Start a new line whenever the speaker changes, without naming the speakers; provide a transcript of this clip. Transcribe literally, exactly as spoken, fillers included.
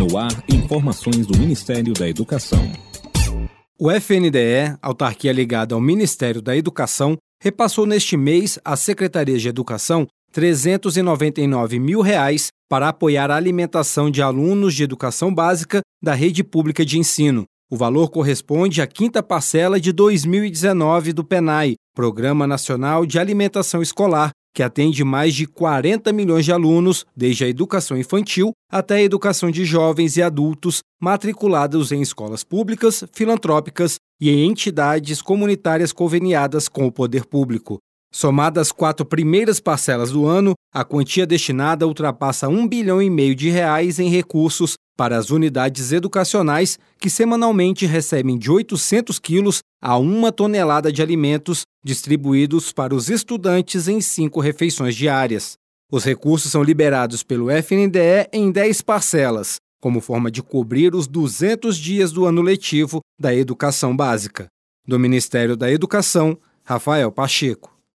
No ar, informações do Ministério da Educação.
O F N D E, autarquia ligada ao Ministério da Educação, repassou neste mês às secretarias de educação trezentos e noventa e nove mil reais para apoiar a alimentação de alunos de educação básica da rede pública de ensino. O valor corresponde à quinta parcela de dois mil e dezenove do PENAE, Programa Nacional de Alimentação Escolar, que atende mais de quarenta milhões de alunos, desde a educação infantil até a educação de jovens e adultos matriculados em escolas públicas, filantrópicas e em entidades comunitárias conveniadas com o poder público. Somadas as quatro primeiras parcelas do ano, a quantia destinada ultrapassa um bilhão e meio de reais em recursos para as unidades educacionais, que semanalmente recebem de oitocentos quilos a uma tonelada de alimentos distribuídos para os estudantes em cinco refeições diárias. Os recursos são liberados pelo F N D E em dez parcelas, como forma de cobrir os duzentos dias do ano letivo da educação básica. Do Ministério da Educação, Rafael Pacheco.